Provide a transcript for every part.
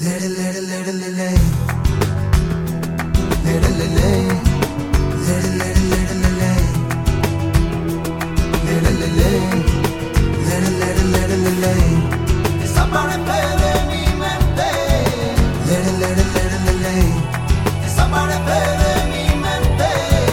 Desaparece de mi mente. Desaparece de mi mente.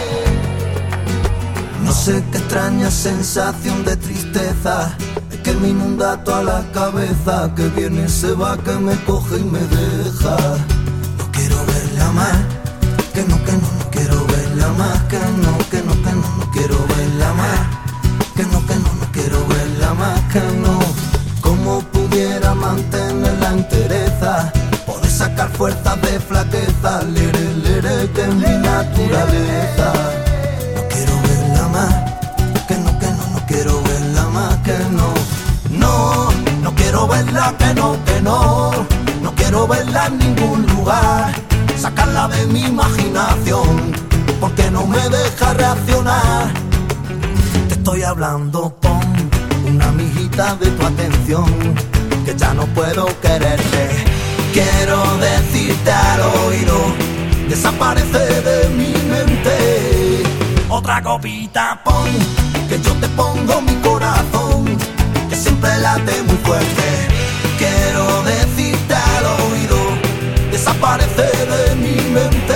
No sé qué extraña sensación de tristeza es que me inunda toda la cabeza, que viene y se va, que me coge y me deja. No quiero verla más, que no quiero verla más, que no quiero verla más, que no quiero verla más, que no. Como pudiera mantener la entereza, poder sacar fuerzas de flaqueza, lere, que es mi naturaleza. No quiero verla más, que no quiero verla más, que no quiero verla, que no quiero verla en ningún lugar, sacarla de mi imaginación, porque no me deja reaccionar. Te estoy hablando, pon una mijita de tu atención, que ya no puedo quererte. Quiero decirte al oído, desaparece de mi mente. Otra copita pon, que yo te pongo mi corazón, que siempre late muy fuerte. Quiero decirte al oído, desaparece de mi mente.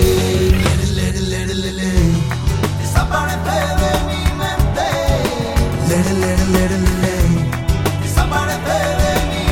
Desaparece de mi mente. Desaparece de mi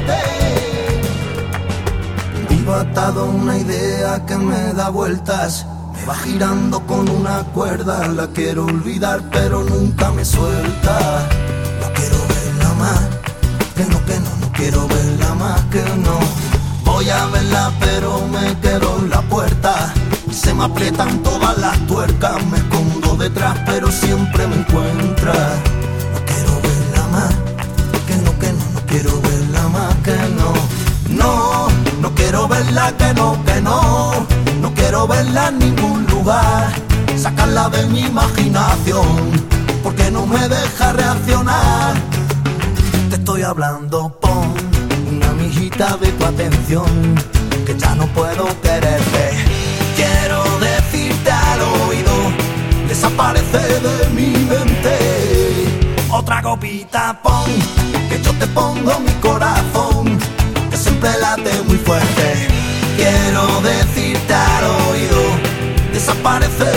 mente. Vivo atado a una idea que me da vueltas, me va girando con una cuerda. La quiero olvidar pero nunca me suelta. No quiero verla más, que no quiero verla más, que no. Voy a verla pero me quedo en la puerta, se me aprietan todas las tuercas, me escondo detrás pero siempre me encuentra. No quiero verla más, que no quiero verla más, que no quiero verla, que no quiero verla en ningún lugar, sacarla de mi imaginación, porque no me deja reaccionar. Te estoy hablando, pon una mijita de tu atención, que ya no puedo quererte. Quiero decirte al oído, desaparece de mi mente. Otra copita pon, que yo te pongo mi corazón, que siempre late muy fuerte. Quiero decirte al oído, desaparece